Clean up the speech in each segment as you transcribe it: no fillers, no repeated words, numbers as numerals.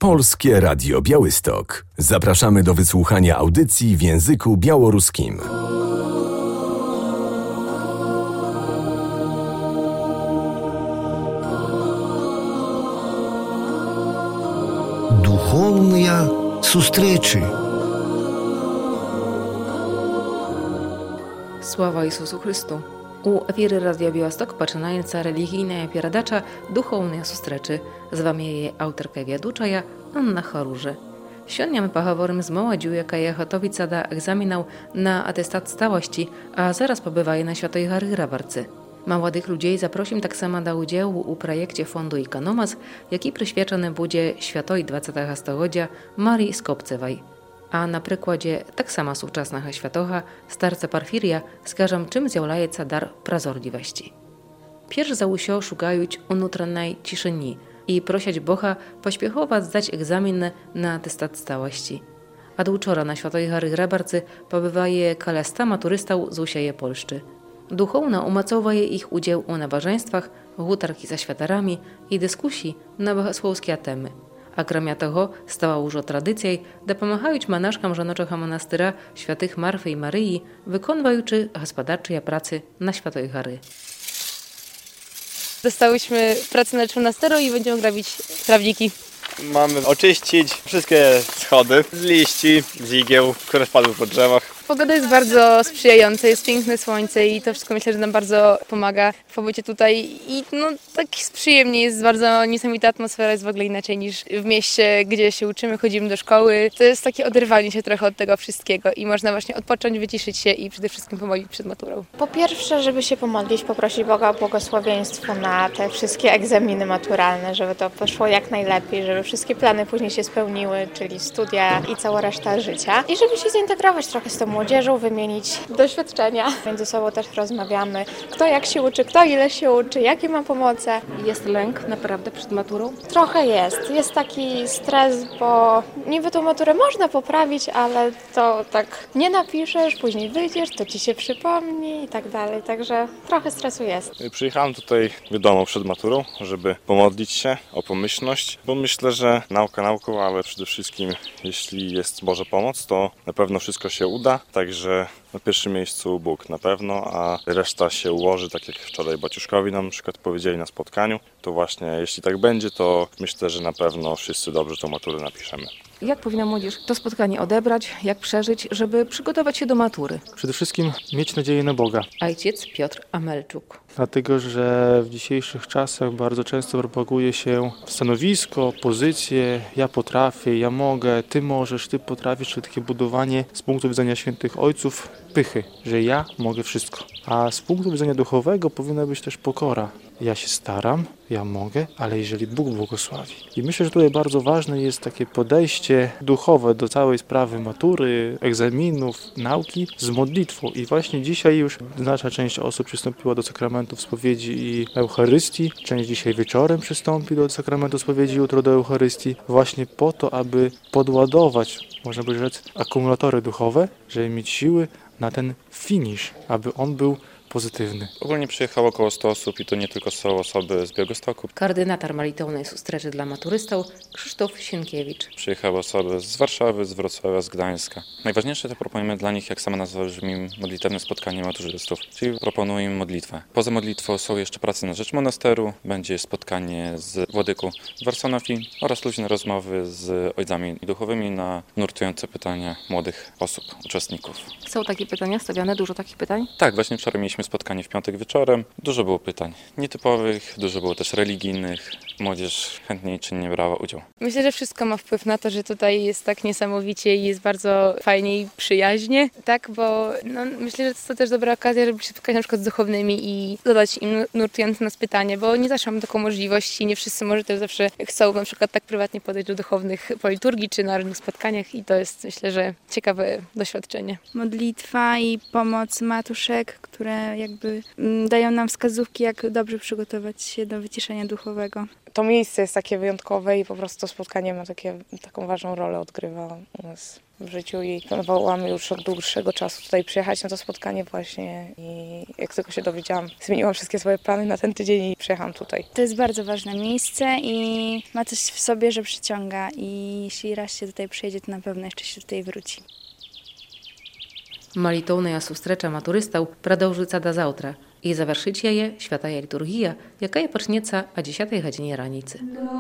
Polskie Radio Białystok. Zapraszamy do wysłuchania audycji w języku białoruskim. Духовные встречи. Sława Jezusu Chrystu. U efiry Radia Białystok poczynająca religijna передача «Духовные встречи». З вами її авторка і ведучая Анна Харуже. Сьогодні ми поговоримо з молоддю, яка є готовиться до egzaminów na atestat stałości, a zaraz pobywaje na Świętej Gary Grabarcy. Młodych ludzi zaprosimy tak samo do udziału u projekcie Fondu Ikonomas, jaki przyświecony będzie Świętej 20. stulecia Marii Skopcewej. A na przykładzie tak samo współczesnego świętego starca Porfiria skażą, czym zjawляється dar prazorliwości. Pierwszy za usio szukają unutranej ciszeni i prosić Boga pośpiechować zdać egzamin na atestat stałości. A do wczoraj na Świętej Gary Grabarcy pobywaje kale 100 maturystów z usieje Polszczy. Duchowna umacowuje ich udział u nabożeństwach, hutarki ze światarami i dyskusji na bogosłowskie temy. A kromia tego stała już tradycją, da pomagać monaszkom żonoczego monastyra świętych Marfy i Maryi, wykonujący gospodarcze pracy na Świętej Gary. Dostałyśmy pracę na monasteru i będziemy grabić trawniki. Mamy oczyścić wszystkie schody z liści, z igieł, które spadły po drzewach. Pogoda jest bardzo sprzyjająca, jest piękne słońce i to wszystko myślę, że nam bardzo pomaga w pobycie tutaj i tak przyjemnie, jest bardzo niesamowita atmosfera, jest w ogóle inaczej niż w mieście, gdzie się uczymy, chodzimy do szkoły. To jest takie oderwanie się trochę od tego wszystkiego i można właśnie odpocząć, wyciszyć się i przede wszystkim pomodlić przed maturą. Po pierwsze, żeby się pomodlić, poprosić Boga o błogosławieństwo na te wszystkie egzaminy maturalne, żeby to poszło jak najlepiej, żeby wszystkie plany później się spełniły, czyli studia i cała reszta życia i żeby się zintegrować trochę z tą młodzieżą, wymienić doświadczenia. Między sobą też rozmawiamy, kto jak się uczy, kto ile się uczy, jakie ma pomoce. Jest lęk naprawdę przed maturą? Trochę jest. Jest taki stres, bo niby tą maturę można poprawić, ale to tak nie napiszesz, później wyjdziesz, to ci się przypomni i tak dalej. Także trochę stresu jest. Przyjechałem tutaj, wiadomo, przed maturą, żeby pomodlić się o pomyślność, bo myślę, że nauka nauką, ale przede wszystkim jeśli jest Boża pomoc, to na pewno wszystko się uda. Także na pierwszym miejscu Bóg na pewno, a reszta się ułoży, tak jak wczoraj baciuszkowi nam na przykład powiedzieli na spotkaniu. To właśnie jeśli tak będzie, to myślę, że na pewno wszyscy dobrze tą maturę napiszemy. Jak powinna młodzież to spotkanie odebrać, jak przeżyć, żeby przygotować się do matury? Przede wszystkim mieć nadzieję na Boga. Ojciec Piotr Amelczuk. Dlatego, że w dzisiejszych czasach bardzo często propaguje się stanowisko, pozycje, ja potrafię, ja mogę, ty możesz, ty potrafisz, czyli takie budowanie z punktu widzenia świętych ojców pychy, że ja mogę wszystko. A z punktu widzenia duchowego powinna być też pokora. Ja się staram, ja mogę, ale jeżeli Bóg błogosławi. I myślę, że tutaj bardzo ważne jest takie podejście duchowe do całej sprawy matury, egzaminów, nauki z modlitwą. I właśnie dzisiaj już znaczna część osób przystąpiła do sakramentów spowiedzi i Eucharystii. Część dzisiaj wieczorem przystąpi do sakramentu spowiedzi, jutro do Eucharystii. Właśnie po to, aby podładować, można by rzec, akumulatory duchowe, żeby mieć siły na ten finisz, aby on był pozytywny. Ogólnie przyjechało około 100 osób i to nie tylko są osoby z Białegostoku. Koordynator molitewnej sustreczy dla maturystów Krzysztof Sienkiewicz. Przyjechały osoby z Warszawy, z Wrocławia, z Gdańska. Najważniejsze to proponujemy dla nich, jak sama nazwa brzmi, modlitewne spotkanie maturzystów, czyli proponujemy modlitwę. Poza modlitwą są jeszcze prace na rzecz monasteru, będzie spotkanie z władyką z Warsonofii oraz luźne rozmowy z ojcami duchowymi na nurtujące pytania młodych osób, uczestników. Są takie pytania stawiane, dużo takich pytań? Tak, właśnie wczoraj mieliśmy spotkanie w piątek wieczorem. Dużo było pytań nietypowych, dużo było też religijnych. Młodzież chętnie i czynnie brała udział. Myślę, że wszystko ma wpływ na to, że tutaj jest tak niesamowicie i jest bardzo fajnie i przyjaźnie, tak, bo myślę, że to też dobra okazja, żeby się spotkać na przykład z duchownymi i zadać im nurtujące nas pytanie, bo nie zawsze mamy taką możliwość i nie wszyscy może też zawsze chcą na przykład tak prywatnie podejść do duchownych po liturgii czy na różnych spotkaniach i to jest, myślę, że ciekawe doświadczenie. Modlitwa i pomoc matuszek, które jakby dają nam wskazówki, jak dobrze przygotować się do wyciszenia duchowego. to miejsce jest takie wyjątkowe i po prostu to spotkanie ma taką ważną rolę, odgrywa u nas w życiu i planowałam już od dłuższego czasu tutaj przyjechać na to spotkanie właśnie i jak tylko się dowiedziałam, zmieniłam wszystkie swoje plany na ten tydzień i przyjechałam tutaj. To jest bardzo ważne miejsce i ma coś w sobie, że przyciąga i jeśli raz się tutaj przyjedzie, to na pewno jeszcze się tutaj wróci. Молитовная сустрэча матурыстаў прадоўжыцца да заўтра і завяршыць яе святая літургія, якая пачнецца о 10 гадзіне раніцы.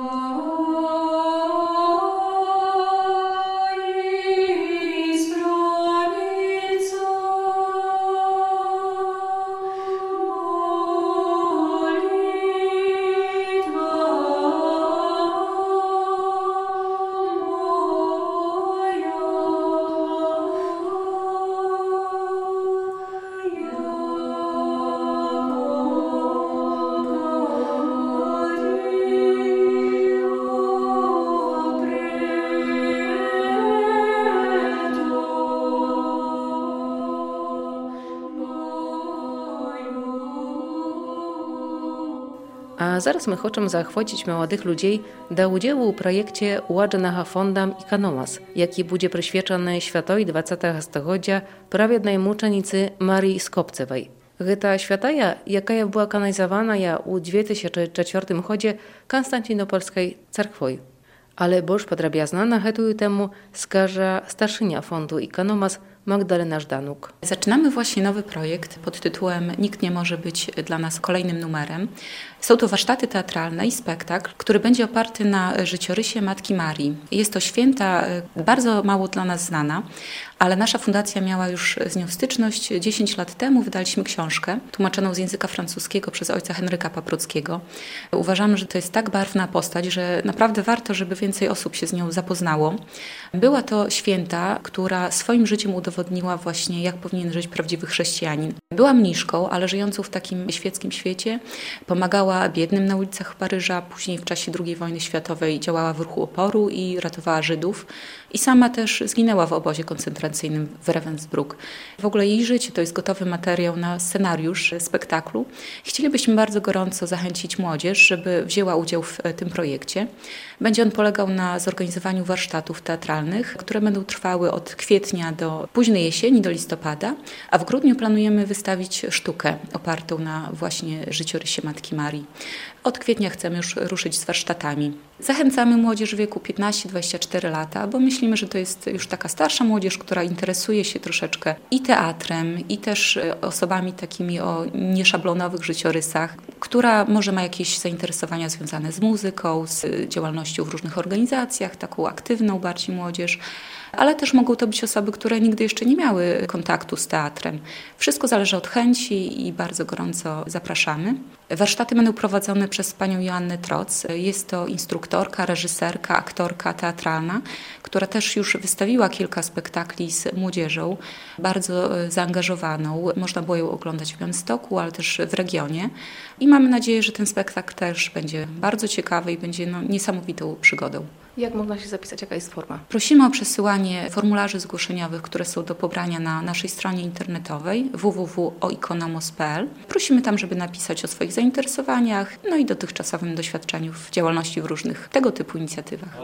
A zaraz my хочам заахвоціць маладых людзей да ўдзелу ў праекце уладжанага фондам «Іканомас», які будзе прысвечаны святой 20 стагоддзя праведнай мучаніцы Марыі Скопцевай. Гэта святая, якая była кананізаваная ў 2004 годзе Канстантинопольскай царквой. Ale больш падрабязна на гэтую тэму скажа старшыня фонду «Іканомас» Magdalena Żdanuk. Zaczynamy właśnie nowy projekt pod tytułem Nikt nie może być dla nas kolejnym numerem. Są to warsztaty teatralne i spektakl, który będzie oparty na życiorysie Matki Marii. Jest to święta bardzo mało dla nas znana, ale nasza fundacja miała już z nią styczność. 10 lat temu wydaliśmy książkę tłumaczoną z języka francuskiego przez ojca Henryka Paprockiego. Uważamy, że to jest tak barwna postać, że naprawdę warto, żeby więcej osób się z nią zapoznało. Była to święta, która swoim życiem udowodniła właśnie, jak powinien żyć prawdziwy chrześcijanin. Była mniszką, ale żyjącą w takim świeckim świecie, pomagała biednym na ulicach Paryża, później w czasie II wojny światowej działała w ruchu oporu i ratowała Żydów. I sama też zginęła w obozie koncentracyjnym w Ravensbrück. W ogóle jej życie to jest gotowy materiał na scenariusz spektaklu. Chcielibyśmy bardzo gorąco zachęcić młodzież, żeby wzięła udział w tym projekcie. Będzie on polegał na zorganizowaniu warsztatów teatralnych, które będą trwały od kwietnia do późnej jesieni, do listopada, a w grudniu planujemy wystawić sztukę opartą na właśnie życiorysie Matki Marii. Od kwietnia chcemy już ruszyć z warsztatami. Zachęcamy młodzież w wieku 15-24 lata, bo myślimy, że to jest już taka starsza młodzież, która interesuje się troszeczkę i teatrem, i też osobami takimi o nieszablonowych życiorysach, która może ma jakieś zainteresowania związane z muzyką, z działalnością w różnych organizacjach, taką aktywną bardziej młodzież, ale też mogą to być osoby, które nigdy jeszcze nie miały kontaktu z teatrem. Wszystko zależy od chęci i bardzo gorąco zapraszamy. Warsztaty będą prowadzone przez panią Joannę Troc. Jest to instruktorka, reżyserka, aktorka teatralna, która też już wystawiła kilka spektakli z młodzieżą, bardzo zaangażowaną. Można było ją oglądać w Białymstoku, ale też w regionie. I mamy nadzieję, że ten spektakl też będzie bardzo ciekawy i będzie niesamowitą przygodą. Jak można się zapisać? Jaka jest forma? Prosimy o przesyłanie formularzy zgłoszeniowych, które są do pobrania na naszej stronie internetowej www.oikonomos.pl. Prosimy tam, żeby napisać o swoich zainteresowaniach, i dotychczasowym doświadczeniu w działalności w różnych tego typu inicjatywach.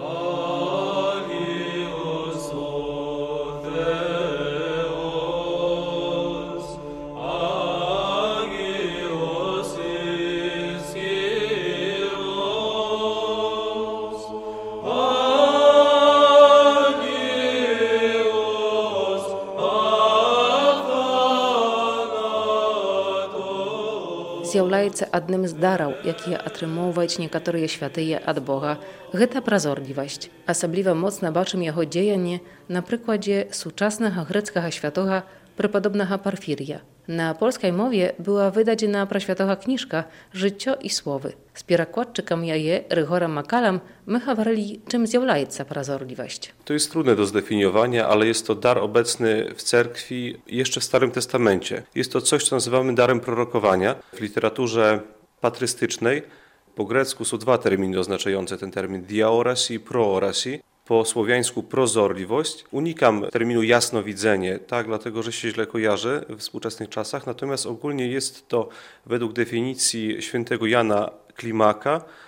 З'яўляецца адным з дараў, якія атрымоўваюць некаторыя святыя ад Бога. Гэта празорлівасць. Асабліва моцна бачым яго дзеянне на прыкладзе сучаснага грэцкага святога преподобнага Парфірія. На польскай мове była wydadzена пра святога кніжка «Жыццё і словы». З перакладчыкам яе Рыгорам Макалам my говорили, czym z'яўляецца prazorliwość. To jest trudne do zdefiniowania, ale jest to dar obecny w cerkwi jeszcze w Starym Testamencie. Jest to coś, co nazywamy darem prorokowania. W literaturze patrystycznej po grecku są dwa terminy oznaczające ten termin: diaorasi i proorasi. Po słowiańsku prozorliwość. Unikam terminu jasnowidzenie, dlatego że się źle kojarzy w współczesnych czasach, natomiast ogólnie jest to według definicji świętego Jana Klimaka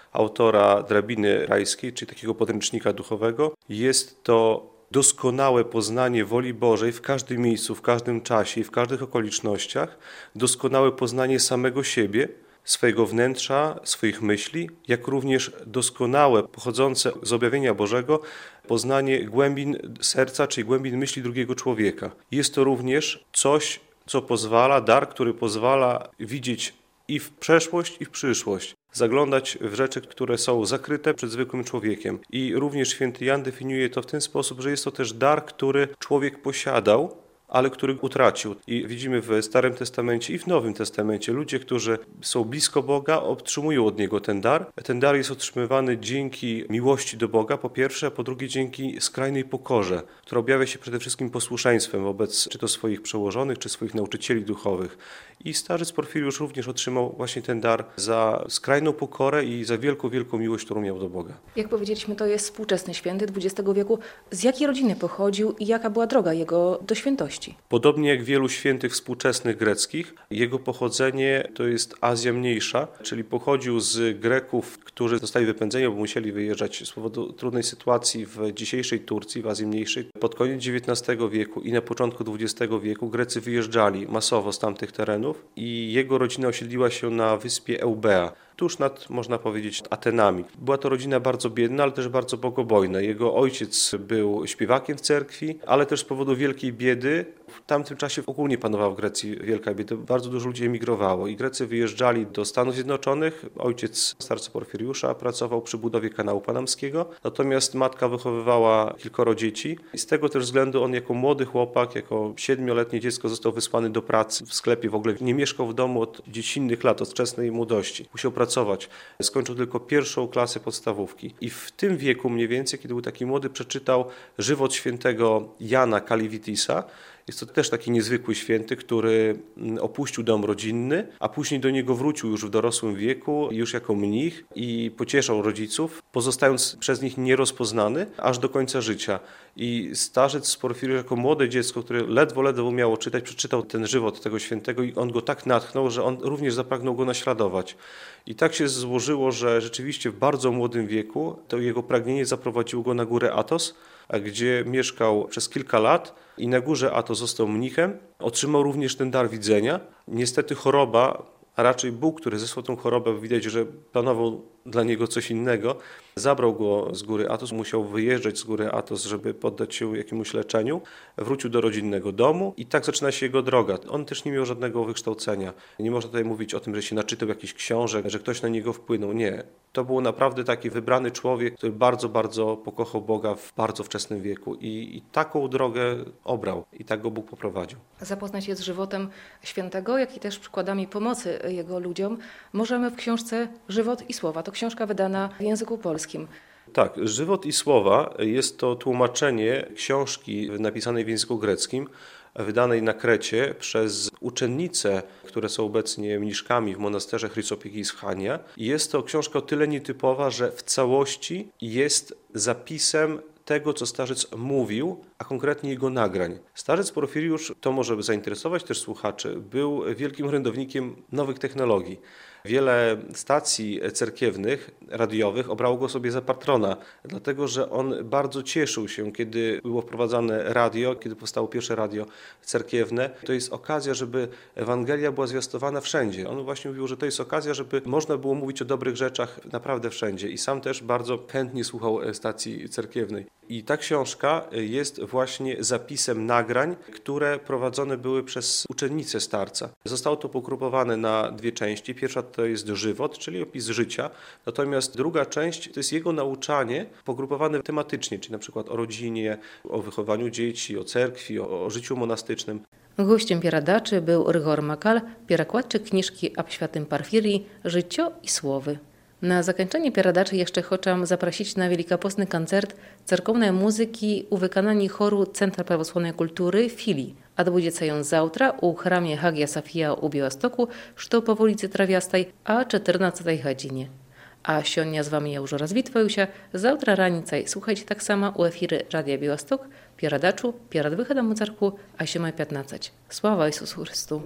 autora Drabiny Rajskiej, czyli takiego podręcznika duchowego. Jest to doskonałe poznanie woli Bożej w każdym miejscu, w każdym czasie i w każdych okolicznościach, doskonałe poznanie samego siebie, swojego wnętrza, swoich myśli, jak również doskonałe, pochodzące z objawienia Bożego, poznanie głębin serca, czyli głębin myśli drugiego człowieka. Jest to również coś, co pozwala, dar, który pozwala widzieć i w przeszłość, i w przyszłość. Zaglądać w rzeczy, które są zakryte przed zwykłym człowiekiem. I również święty Jan definiuje to w ten sposób, że jest to też dar, który człowiek posiadał, ale który utracił. I widzimy w Starym Testamencie i w Nowym Testamencie ludzie, którzy są blisko Boga, otrzymują od Niego ten dar. Ten dar jest otrzymywany dzięki miłości do Boga, po pierwsze, a po drugie dzięki skrajnej pokorze, która objawia się przede wszystkim posłuszeństwem wobec czy to swoich przełożonych, czy swoich nauczycieli duchowych. I starzec Porfiriusz również otrzymał właśnie ten dar za skrajną pokorę i za wielką, wielką miłość, którą miał do Boga. Jak powiedzieliśmy, to jest współczesny święty XX wieku. Z jakiej rodziny pochodził i jaka była droga jego do świętości? Podobnie jak wielu świętych współczesnych greckich, jego pochodzenie to jest Azja Mniejsza, czyli pochodził z Greków, którzy zostali wypędzeni, bo musieli wyjeżdżać z powodu trudnej sytuacji w dzisiejszej Turcji, w Azji Mniejszej. Pod koniec XIX wieku i na początku XX wieku Grecy wyjeżdżali masowo z tamtych terenów i jego rodzina osiedliła się na wyspie Eubea, tuż nad, można powiedzieć, Atenami. Była to rodzina bardzo biedna, ale też bardzo bogobojna. Jego ojciec był śpiewakiem w cerkwi, ale też z powodu wielkiej biedy, w tamtym czasie ogólnie panowała w Grecji wielka bieda, bardzo dużo ludzi emigrowało i Grecy wyjeżdżali do Stanów Zjednoczonych. Ojciec starca Porfiriusza pracował przy budowie kanału panamskiego, natomiast matka wychowywała kilkoro dzieci i z tego też względu on jako młody chłopak, jako 7-letnie dziecko został wysłany do pracy w sklepie, w ogóle nie mieszkał w domu od dziecinnych lat, od wczesnej młodości. Musiał pracować. Skończył tylko pierwszą klasę podstawówki i w tym wieku mniej więcej, kiedy był taki młody, przeczytał żywot świętego Jana Kalivitisa. Jest to też taki niezwykły święty, który opuścił dom rodzinny, a później do niego wrócił już w dorosłym wieku, już jako mnich i pocieszał rodziców, pozostając przez nich nierozpoznany aż do końca życia. I starzec Porfiriusz jako młode dziecko, które ledwo umiało czytać, przeczytał ten żywot tego świętego i on go tak natchnął, że on również zapragnął go naśladować. I tak się złożyło, że rzeczywiście w bardzo młodym wieku to jego pragnienie zaprowadziło go na górę Athos, gdzie mieszkał przez kilka lat i na górze Athos został mnichem. Otrzymał również ten dar widzenia. Niestety choroba, a raczej Bóg, który zesłał tą chorobę, widać, że planował dla niego coś innego, zabrał go z góry Athos, musiał wyjeżdżać z góry Athos, żeby poddać się jakiemuś leczeniu. Wrócił do rodzinnego domu i tak zaczyna się jego droga. On też nie miał żadnego wykształcenia. Nie można tutaj mówić o tym, że się naczytał jakichś książek, że ktoś na niego wpłynął. Nie. To był naprawdę taki wybrany człowiek, który bardzo, bardzo pokochał Boga w bardzo wczesnym wieku i taką drogę obrał i tak go Bóg poprowadził. Zapoznać się z żywotem świętego, jak i też przykładami pomocy jego ludziom możemy w książce Żywot i Słowa. To książka wydana w języku polskim. Tak, Żywot i Słowa jest to tłumaczenie książki napisanej w języku greckim, wydanej na Krecie przez uczennice, które są obecnie mniszkami w monasterze Chrysopikis w Chania. Jest to książka o tyle nietypowa, że w całości jest zapisem tego, co starzec mówił, a konkretnie jego nagrań. Starzec Porfiriusz, to może zainteresować też słuchaczy, był wielkim orędownikiem nowych technologii. Wiele stacji cerkiewnych, radiowych obrało go sobie za patrona, dlatego że on bardzo cieszył się, kiedy było wprowadzane radio, kiedy powstało pierwsze radio cerkiewne. To jest okazja, żeby Ewangelia była zwiastowana wszędzie. On właśnie mówił, że to jest okazja, żeby można było mówić o dobrych rzeczach naprawdę wszędzie i sam też bardzo chętnie słuchał stacji cerkiewnej. I ta książka jest właśnie zapisem nagrań, które prowadzone były przez uczennice starca. Zostało to pogrupowane na dwie części. Pierwsza to jest żywot, czyli opis życia, natomiast druga część to jest jego nauczanie pogrupowane tematycznie, czyli na przykład o rodzinie, o wychowaniu dzieci, o cerkwi, o życiu monastycznym. Gościem pieradaczy był Rygor Makal, pierakładczyk kniżki ab świętym Porfirii Życio i Słowy. Na zakończenie pieradaczy jeszcze chciałam zaprosić na wielkopostny koncert cerkownej muzyki u wykonaniu choru Centra Prawosławnej Kultury Filii. Odbędzie się завтра u hramie Hagia Sofia u Białegostoku, co po ulicy Trawiastej, a 14 godzinie. A сегодня z wami ja już rozwitwаю się. Завтра раницей słuchajcie tak samo u efiry Radia Białystok, pieradaczu, przed wychodem u cerkwu, a 7:15. Sława Jezusu Chrystu.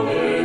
Amen.